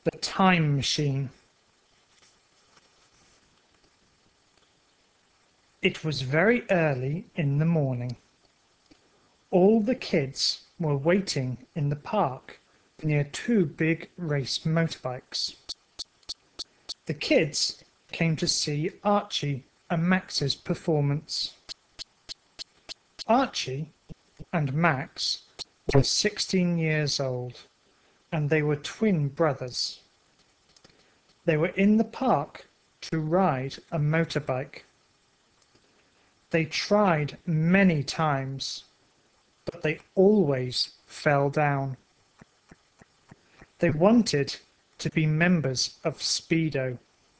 The Time Machine. It was very early in the morning. All the kids were waiting in the park near two big race motorbikes. The kids came to see Archie and Max's performance. Archie and Max were 16 years old, and they were twin brothers. They were in the park to ride a motorbike. They tried many times, but they always fell down. They wanted to be members of Speedo.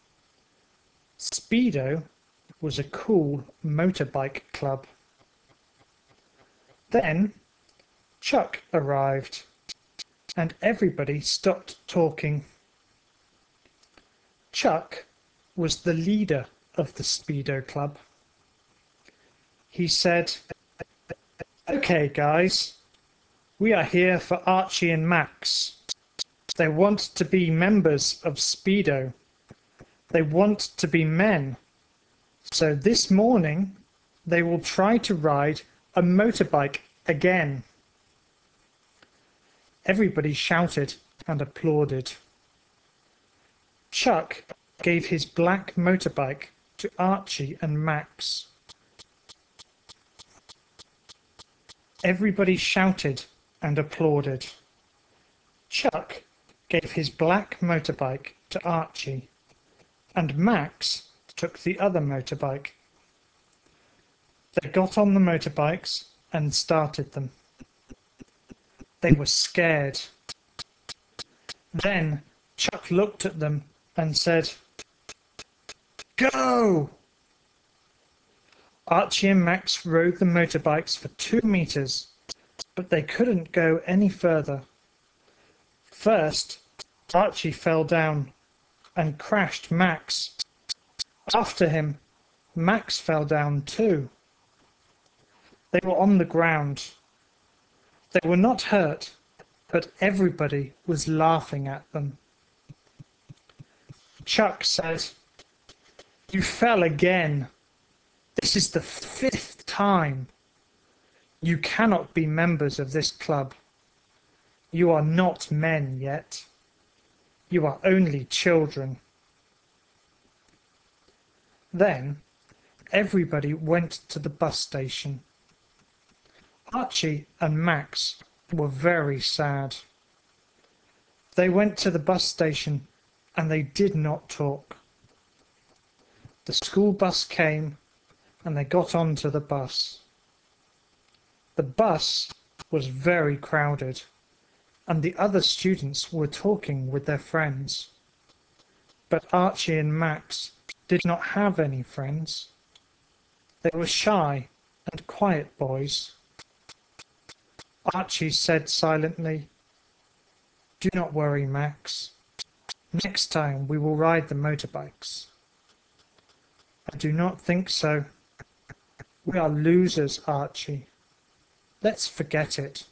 Speedo was a cool motorbike club. Then Chuck arrived, and everybody stopped talking. Chuck was the leader of the Speedo club. He said, "Okay, guys, we are here for Archie and Max. They want to be members of Speedo. They want to be men. So this morning, they will try to ride a motorbike again." Everybody shouted and applauded. Chuck gave his black motorbike to Archie and Max. Everybody shouted and applauded. Chuck gave his black motorbike to Archie, and Max took the other motorbike. They got on the motorbikes and started them. They were scared. Then Chuck looked at them and said, "Go!" Archie and Max rode the motorbikes for 2 meters, but they couldn't go any further. First, Archie fell down and crashed Max. After him, Max fell down too. They were on the ground. They were not hurt, but everybody was laughing at them. Chuck said, "You fell again. This is the 5th time. You cannot be members of this club. You are not men yet. You are only children." Then everybody went to the bus station. Archie and Max were very sad. They went to the bus station and they did not talk. The school bus came and they got onto the bus. The bus was very crowded, and the other students were talking with their friends. But Archie and Max did not have any friends. They were shy and quiet boys. Archie said silently, "Do not worry, Max. Next time we will ride the motorbikes." "I do not think so. We are losers, Archie. Let's forget it."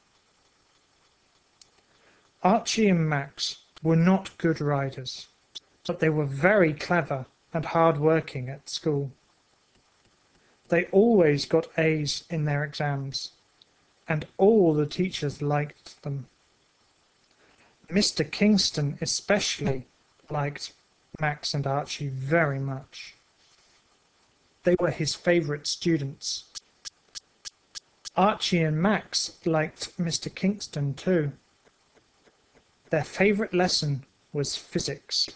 Archie and Max were not good riders, but they were very clever and hard-working at school. They always got A's in their exams, and all the teachers liked them. Mr. Kingston especially liked Max and Archie very much. They were his favourite students. Archie and Max liked Mr. Kingston too. Their favourite lesson was physics.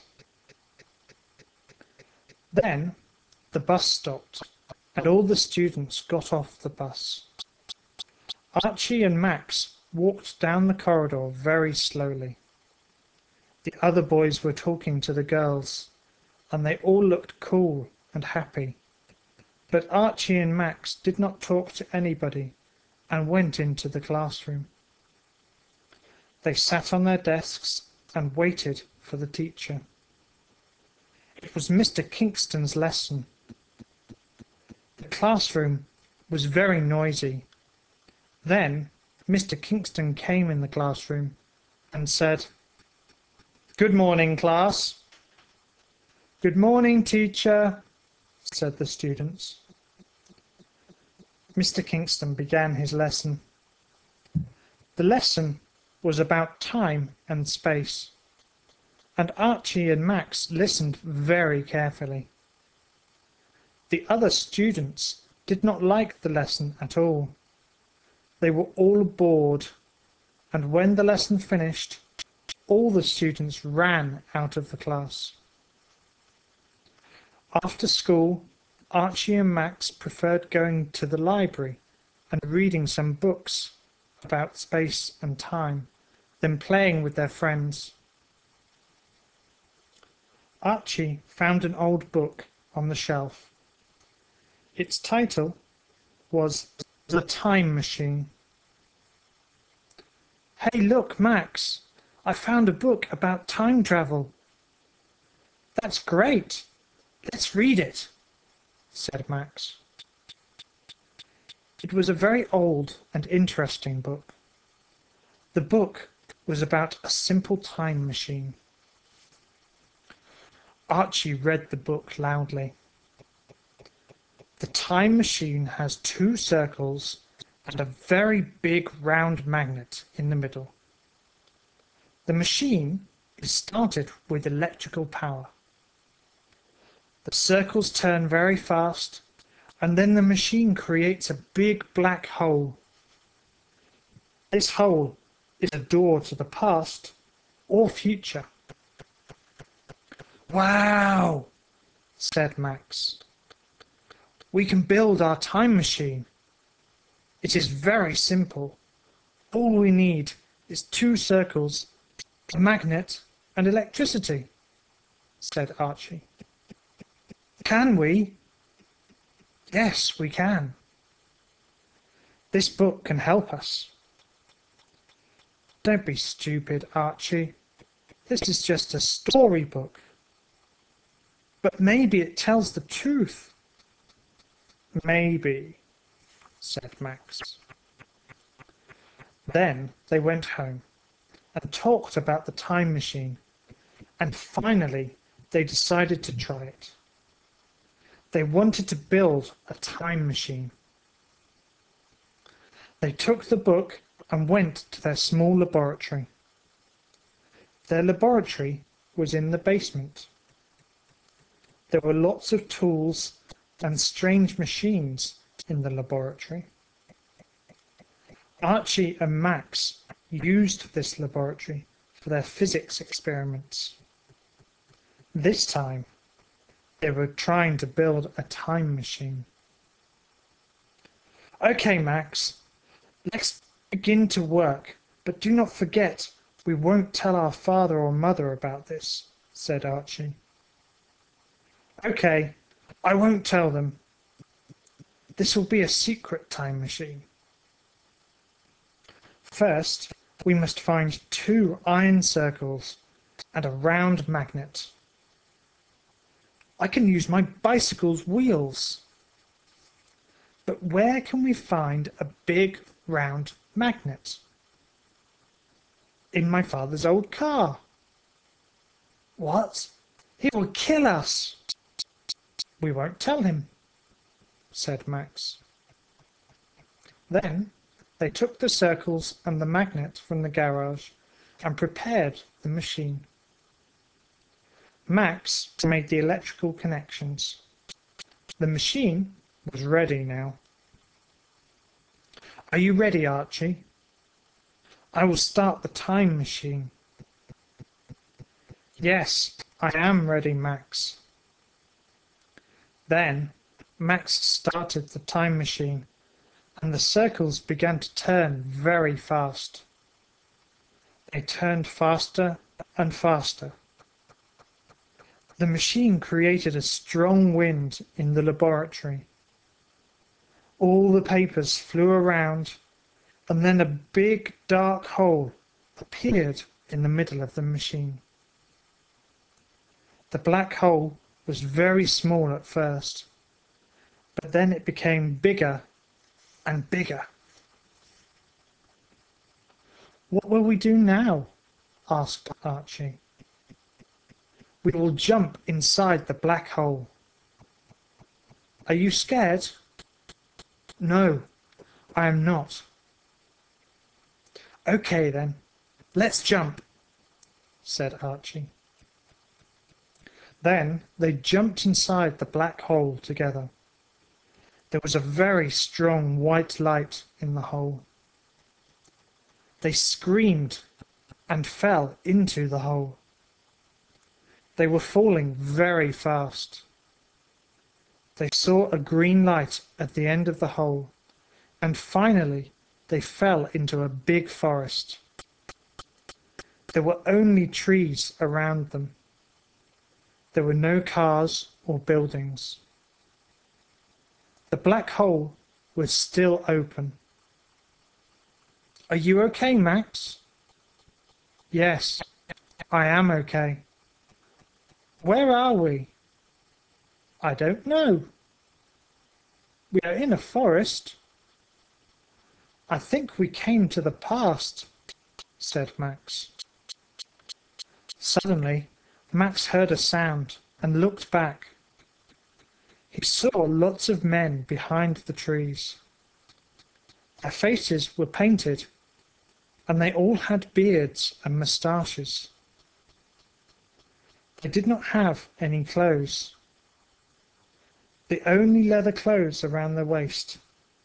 Then the bus stopped, and all the students got off the bus. Archie and Max walked down the corridor very slowly. The other boys were talking to the girls, and they all looked cool and happy. But Archie and Max did not talk to anybody and went into the classroom. They sat on their desks and waited for the teacher. It was Mr. Kingston's lesson. The classroom was very noisy. Then Mr. Kingston came in the classroom and said, Good morning, class. Good morning, teacher, said the students. Mr. Kingston began his lesson. The lesson was about time and space, and Archie and Max listened very carefully. The other students did not like the lesson at all. They were all bored, and when the lesson finished, all the students ran out of the class. After school, Archie and Max preferred going to the library and reading some books about space and time, then playing with their friends. Archie found an old book on the shelf. Its title was The Time Machine. Hey, look, Max, I found a book about time travel. That's great. Let's read it, said Max. It was a very old and interesting book. The book was about a simple time machine. Archie read the book loudly. The time machine has two circles and a very big round magnet in the middle. The machine is started with electrical power. The circles turn very fast, and then the machine creates a big black hole. This hole is a door to the past or future. Wow, said Max. We can build our time machine. It is very simple. All we need is two circles, a magnet, and electricity, said Archie. Can we? Yes, we can. This book can help us. Don't be stupid, Archie. This is just a storybook. But maybe it tells the truth. Maybe, said Max. Then they went home and talked about the time machine, and finally they decided to try it. They wanted to build a time machine. They took the book and went to their small laboratory. Their laboratory was in the basement. There were lots of tools and strange machines in the laboratory. Archie and Max used this laboratory for their physics experiments. This time, they were trying to build a time machine. Okay, Max, let's begin to work, but do not forget we won't tell our father or mother about this, said Archie. Okay, I won't tell them. This will be a secret time machine. First, we must find two iron circles and a round magnet. I can use my bicycle's wheels. But where can we find a big round magnet? In my father's old car. What? He will kill us. We won't tell him, said Max. Then they took the circles and the magnet from the garage and prepared the machine. Max made the electrical connections. The machine was ready now. Are you ready, Archie? I will start the time machine. Yes, I am ready, Max. Then Max started the time machine, and the circles began to turn very fast. They turned faster and faster. The machine created a strong wind in the laboratory. All the papers flew around, and then a big dark hole appeared in the middle of the machine. The black hole was very small at first, but then it became bigger and bigger. What will we do now? Asked Archie. We will jump inside the black hole. Are you scared? No, I am not. Okay then, let's jump, said Archie. Then they jumped inside the black hole together. There was a very strong white light in the hole. They screamed and fell into the hole. They were falling very fast. They saw a green light at the end of the hole, and finally they fell into a big forest. There were only trees around them. There were no cars or buildings. The black hole was still open. Are you okay, Max? Yes, I am okay. Where are we? I don't know. We are in a forest. I think we came to the past, said Max. Suddenly, Max heard a sound and looked back. He saw lots of men behind the trees. Their faces were painted, and they all had beards and moustaches. They did not have any clothes. The only leather clothes around their waist.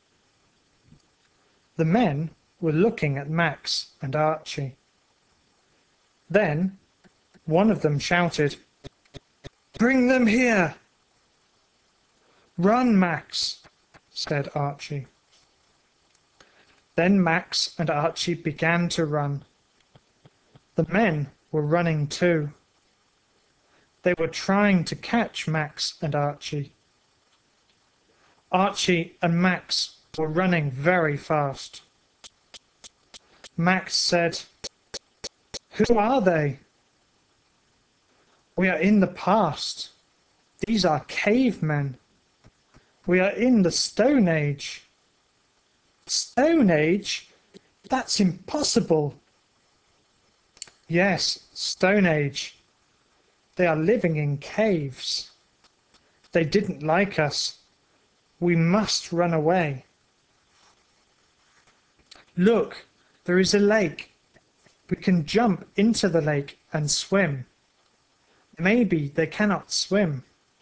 The men were looking at Max and Archie. Then one of them shouted, "Bring them here!" "Run, Max," said Archie. Then Max and Archie began to run. The men were running too. They were trying to catch Max and Archie. Archie and Max were running very fast. Max said, "Who are they?" "We are in the past. These are cavemen. We are in the Stone Age." "Stone Age? That's impossible." "Yes, Stone Age. They are living in caves. They didn't like us. We must run away." "Look, there is a lake. We can jump into the lake and swim. Maybe they cannot swim."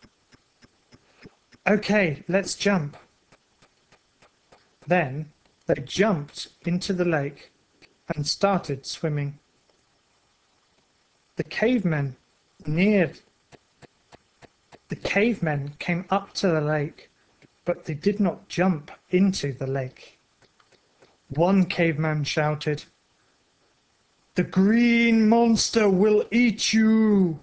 "Okay, let's jump." Then they jumped into the lake and started swimming. The cavemen neared. The cavemen came up to the lake, but they did not jump into the lake. One caveman shouted, "The green monster will eat you."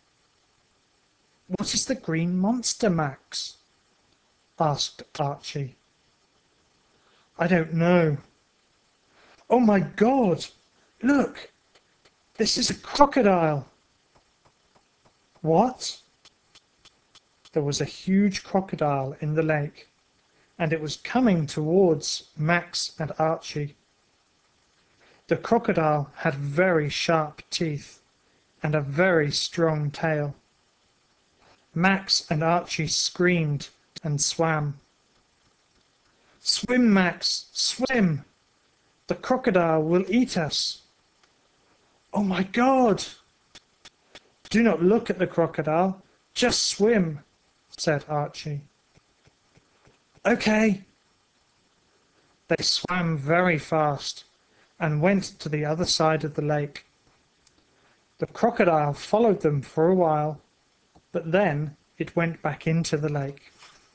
"What is the green monster, Max?" asked Archie. "I don't know." "Oh my God! Look! This is a crocodile." "What?" There was a huge crocodile in the lake, and it was coming towards Max and Archie. The crocodile had very sharp teeth and a very strong tail. Max and Archie screamed and swam. "Swim, Max, swim! The crocodile will eat us." "Oh my God!" "Do not look at the crocodile, just swim," said Archie. "Okay." They swam very fast and went to the other side of the lake. The crocodile followed them for a while, but then it went back into the lake.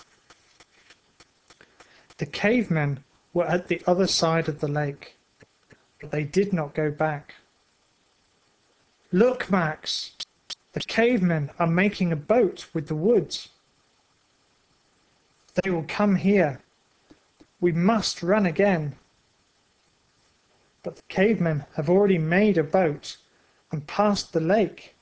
The cavemen were at the other side of the lake, but they did not go back. "Look, Max, the cavemen are making a boat with the wood. They will come here. We must run again." But the cavemen have already made a boat and passed the lake.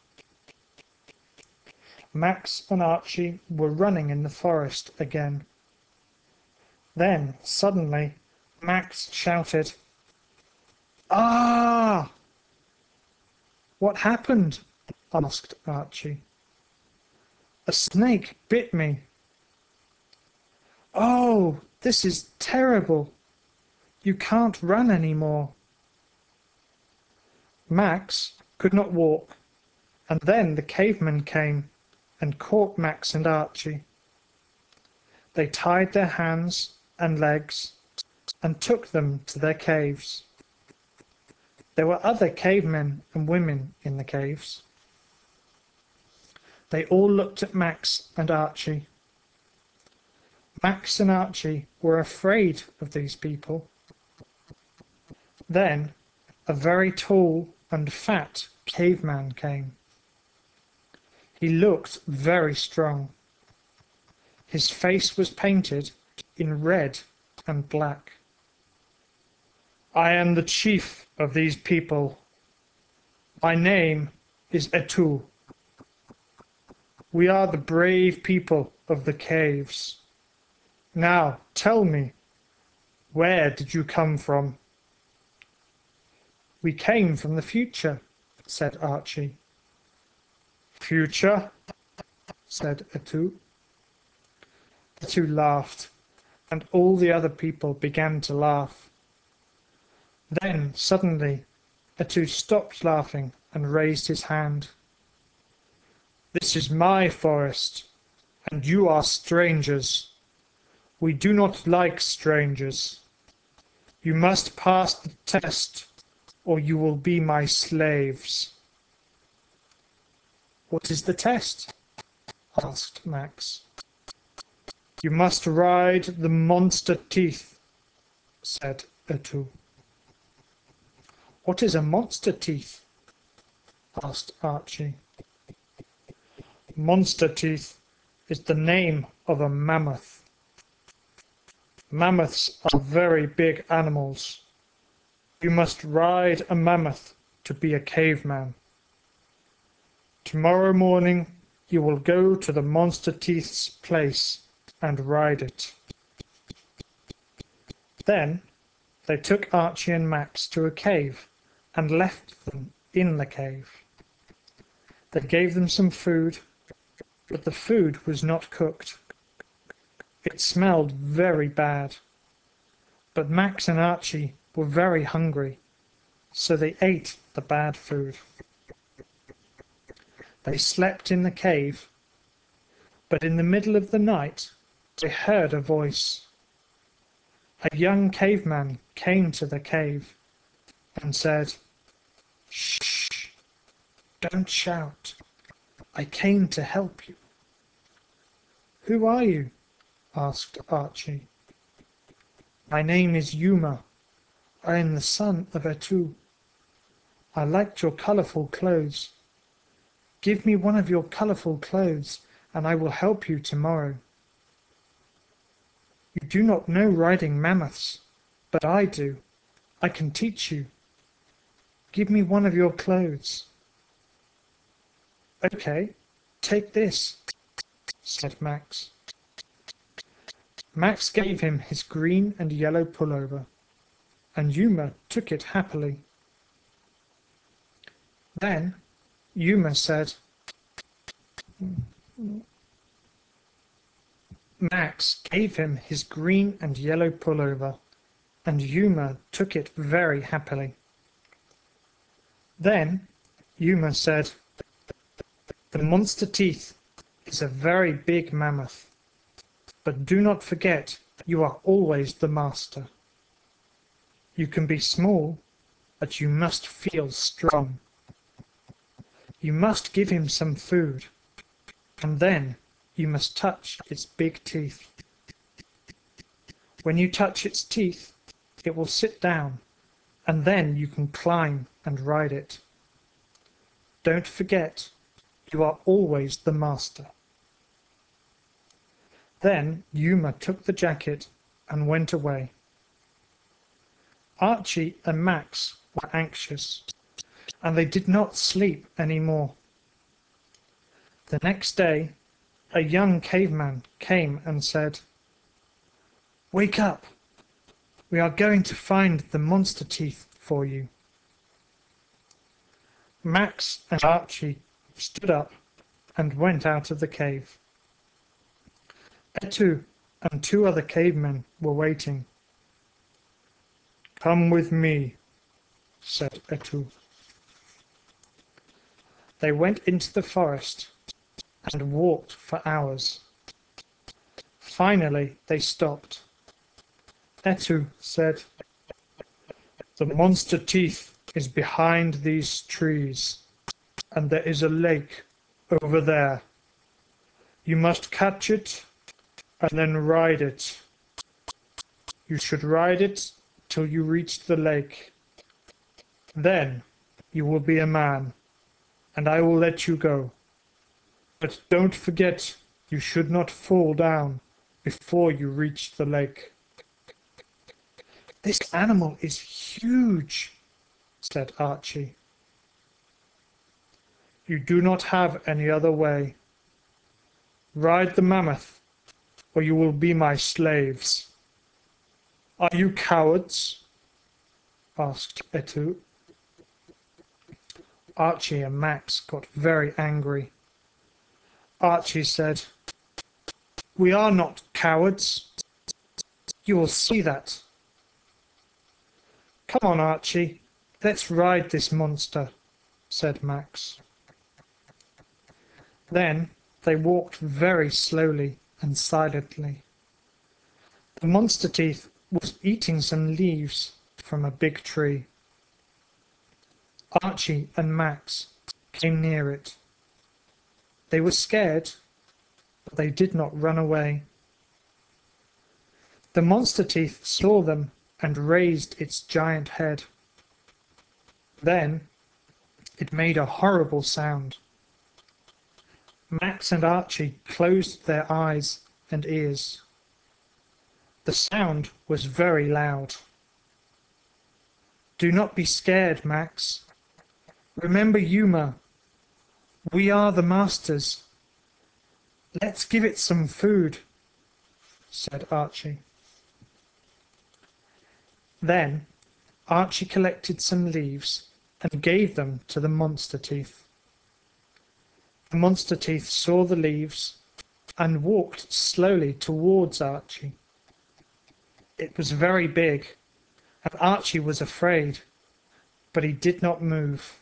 Max and Archie were running in the forest again. Then, suddenly, Max shouted, "Ah!" "What happened?" asked Archie. A snake bit me. Oh, this is terrible. You can't run anymore. Max could not walk, and then the cavemen came and caught Max and Archie. They tied their hands and legs and took them to their caves. There were other cavemen and women in the caves. They all looked at Max and Archie. Max and Archie were afraid of these people. Then a very tall and fat caveman came. He looked very strong. His face was painted in red and black. I am the chief of these people. My name is Etu. We are the brave people of the caves. Now tell me, where did you come from? We came from the future, said Archie. Future? Said Etu. Etu laughed, and all the other people began to laugh. Then suddenly Etu stopped laughing and raised his hand. This is my forest, and you are strangers. We do not like strangers. You must pass the test, or you will be my slaves. What is the test? Asked Max. You must ride the monster teeth, said Etu. What is a monster teeth? Asked Archie. Monster teeth is the name of a mammoth. Mammoths are very big animals. You must ride a mammoth to be a caveman. Tomorrow morning you will go to the monster teeth's place and ride it. Then they took Archie and Max to a cave and left them in the cave. They gave them some food, but the food was not cooked. It smelled very bad. But Max and Archie were very hungry, so they ate the bad food. They slept in the cave, but in the middle of the night they heard a voice. A young caveman came to the cave and said, "Shh, don't shout. I came to help you." "Who are you?" asked Archie. "My name is Yuma. I am the son of Etu. I liked your colourful clothes. Give me one of your colourful clothes and I will help you tomorrow." "You do not know riding mammoths, but I do. I can teach you. Give me one of your clothes." "Okay, take this," said Max. Max gave him his green and yellow pullover, and Yuma took it happily. Then Yuma said, Max gave him his green and yellow pullover, and Yuma took it very happily. Then Yuma said, "The monster teeth is a very big mammoth, but do not forget you are always the master. You can be small, but you must feel strong. You must give him some food, and then you must touch its big teeth. When you touch its teeth, it will sit down, and then you can climb and ride it. Don't forget, you are always the master." Then Yuma took the jacket and went away. Archie and Max were anxious, and they did not sleep any more. The next day, a young caveman came and said, "Wake up! We are going to find the monster teeth for you." Max and Archie stood up and went out of the cave. Etu and two other cavemen were waiting. "Come with me," said Etu. They went into the forest and walked for hours. Finally, they stopped. Etu said, "The monster teeth is behind these trees, and there is a lake over there. You must catch it and then ride it. You should ride it till you reach the lake. Then you will be a man, and I will let you go. But don't forget you should not fall down before you reach the lake." "This animal is huge," said Archie. "You do not have any other way. Ride the mammoth, or you will be my slaves." "Are you cowards?" asked Etu. Archie and Max got very angry. Archie said, "We are not cowards. You will see that." "Come on, Archie, let's ride this monster," said Max. Then they walked very slowly and silently. The monster teeth was eating some leaves from a big tree. Archie and Max came near it. They were scared, but they did not run away. The monster teeth saw them and raised its giant head. Then it made a horrible sound. Max and Archie closed their eyes and ears. The sound was very loud. "Do not be scared, Max. Remember Yuma. We are the masters. Let's give it some food," said Archie. Then Archie collected some leaves and gave them to the monster teeth. The monster teeth saw the leaves and walked slowly towards Archie. It was very big, and Archie was afraid, but he did not move.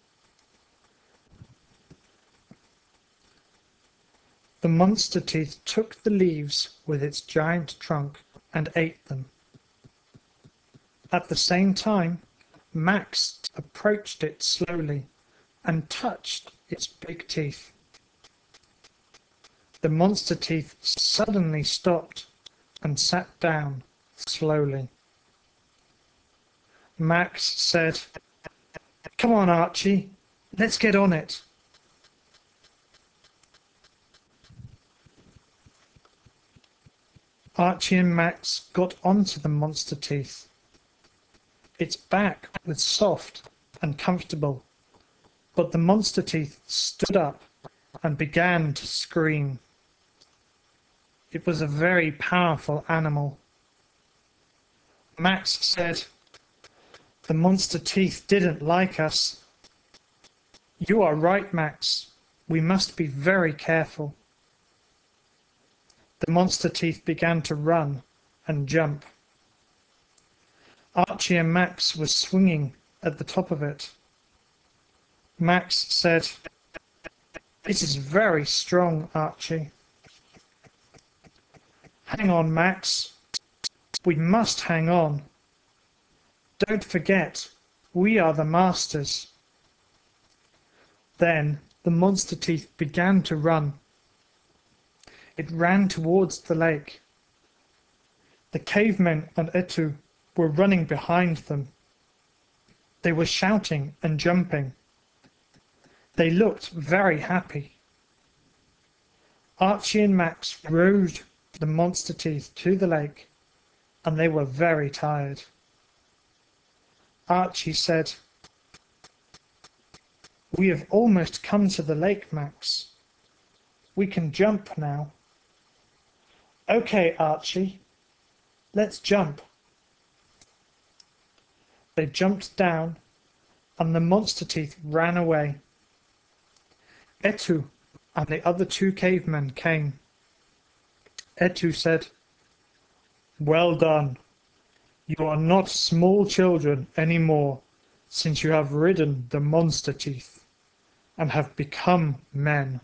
The monster teeth took the leaves with its giant trunk and ate them. At the same time, Max approached it slowly and touched its big teeth. The monster teeth suddenly stopped and sat down slowly. Max said, "Come on, Archie, let's get on it." Archie and Max got onto the monster teeth. Its back was soft and comfortable, but the monster teeth stood up and began to scream. It was a very powerful animal. Max said, "The monster teeth didn't like us." "You are right, Max. We must be very careful." The monster teeth began to run and jump. Archie and Max were swinging at the top of it. Max said, "It is very strong, Archie." "Hang on, Max. We must hang on. Don't forget, we are the masters." Then the monster teeth began to run. It ran towards the lake. The cavemen and Etu were running behind them. They were shouting and jumping. They looked very happy. Archie and Max rode the monster teeth to the lake, and they were very tired. Archie said, "We have almost come to the lake, Max. We can jump now." "Okay, Archie, let's jump." They jumped down, and the monster teeth ran away. Etu and the other two cavemen came. Etu said, "Well done. You are not small children any more, since you have ridden the monster teeth and have become men."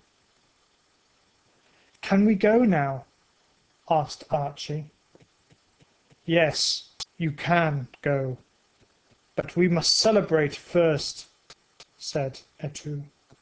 "Can we go now?" asked Archie. "Yes, you can go, but we must celebrate first," said Etu.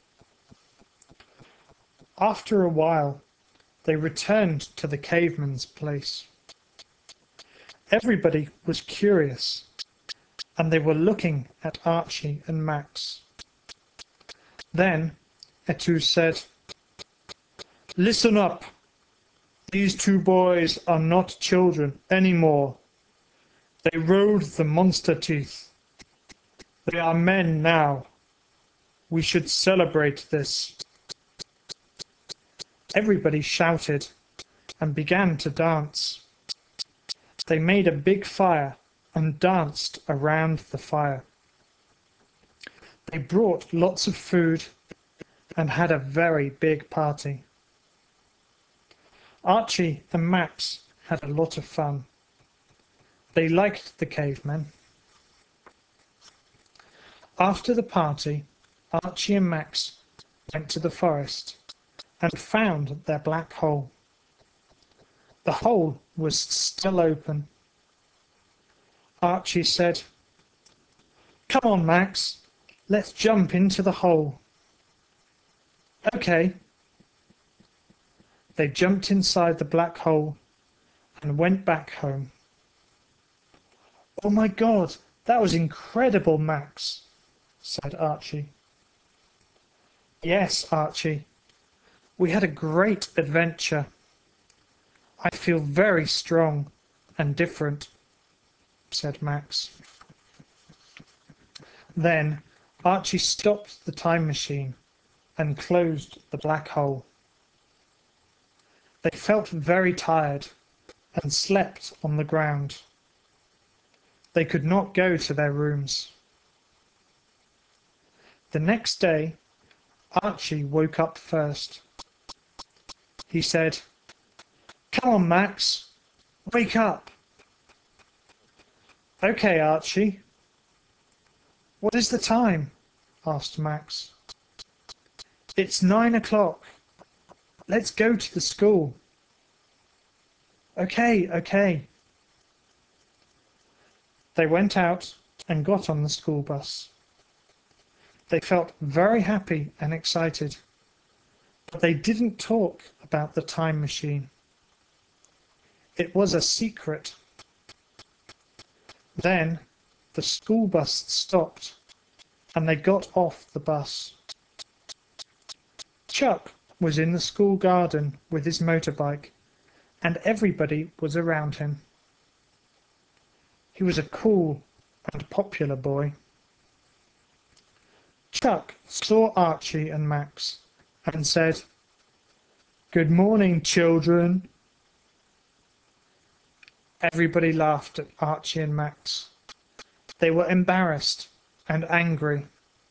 After a while, they returned to the caveman's place. Everybody was curious, and they were looking at Archie and Max. Then Etu said, "Listen up. These two boys are not children anymore. They rode the monster teeth. They are men now. We should celebrate this." Everybody shouted and began to dance. They made a big fire and danced around the fire. They brought lots of food and had a very big party. Archie and Max had a lot of fun. They liked the cavemen. After the party, Archie and Max went to the forest and found their black hole. The hole was still open. Archie said, "Come on, Max, let's jump into the hole." "Okay." They jumped inside the black hole and went back home. "Oh my God, that was incredible, Max," said Archie. "Yes, Archie, we had a great adventure. I feel very strong and different," said Max. Then Archie stopped the time machine and closed the black hole. They felt very tired and slept on the ground. They could not go to their rooms. The next day, Archie woke up first. He said, "Come on, Max, wake up." "Okay, Archie." "What is the time?" asked Max. "It's 9 o'clock. Let's go to the school." Okay. They went out and got on the school bus. They felt very happy and excited, but they didn't talk about the time machine. It was a secret. Then the school bus stopped and they got off the bus. Chuck was in the school garden with his motorbike, and everybody was around him. He was a cool and popular boy. Chuck saw Archie and Max and said, "Good morning, children." Everybody laughed at Archie and Max. They were embarrassed and angry.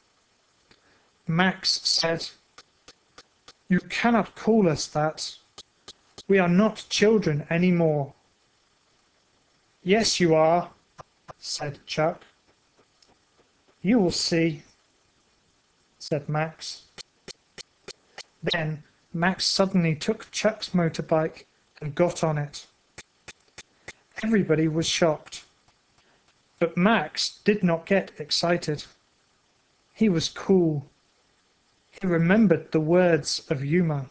Max said, "You cannot call us that. We are not children anymore." "Yes, you are," said Chuck. "You will see," said Max. Then Max suddenly took Chuck's motorbike and got on it. Everybody was shocked, but Max did not get excited. He was cool. He remembered the words of Yuma.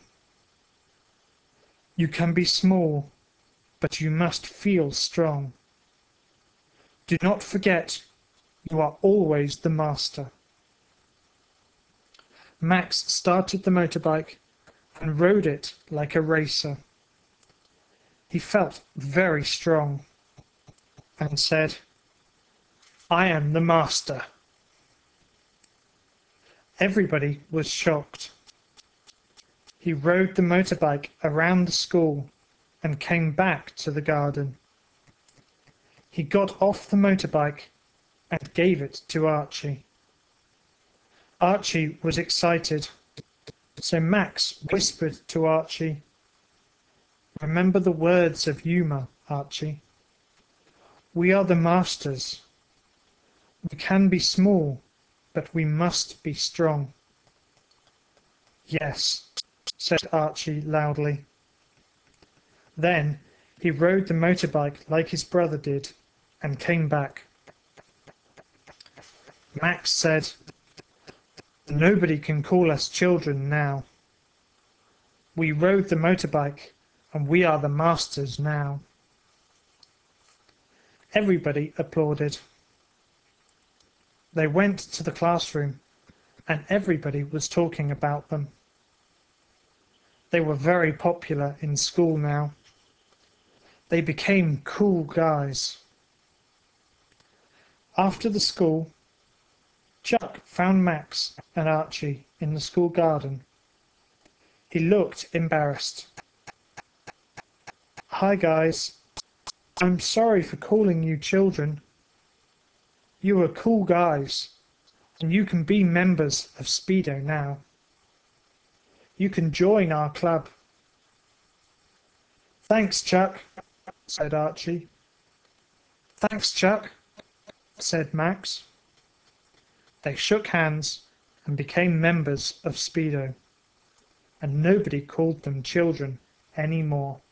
"You can be small, but you must feel strong. Do not forget, you are always the master." Max started the motorbike and rode it like a racer. He felt very strong and said, "I am the master." Everybody was shocked. He rode the motorbike around the school and came back to the garden. He got off the motorbike and gave it to Archie. Archie was excited. So Max whispered to Archie, "Remember the words of Yuma, Archie. We are the masters. We can be small, but we must be strong." "Yes," said Archie loudly. Then he rode the motorbike like his brother did and came back. Max said, "Nobody can call us children now. We rode the motorbike and we are the masters now." Everybody applauded. They went to the classroom and everybody was talking about them. They were very popular in school now. They became cool guys. After the school, Chuck found Max and Archie in the school garden. He looked embarrassed. "Hi guys, I'm sorry for calling you children. You are cool guys, and you can be members of Speedo now. You can join our club." "Thanks, Chuck," said Archie. "Thanks, Chuck," said Max. They shook hands and became members of Speedo, and nobody called them children anymore.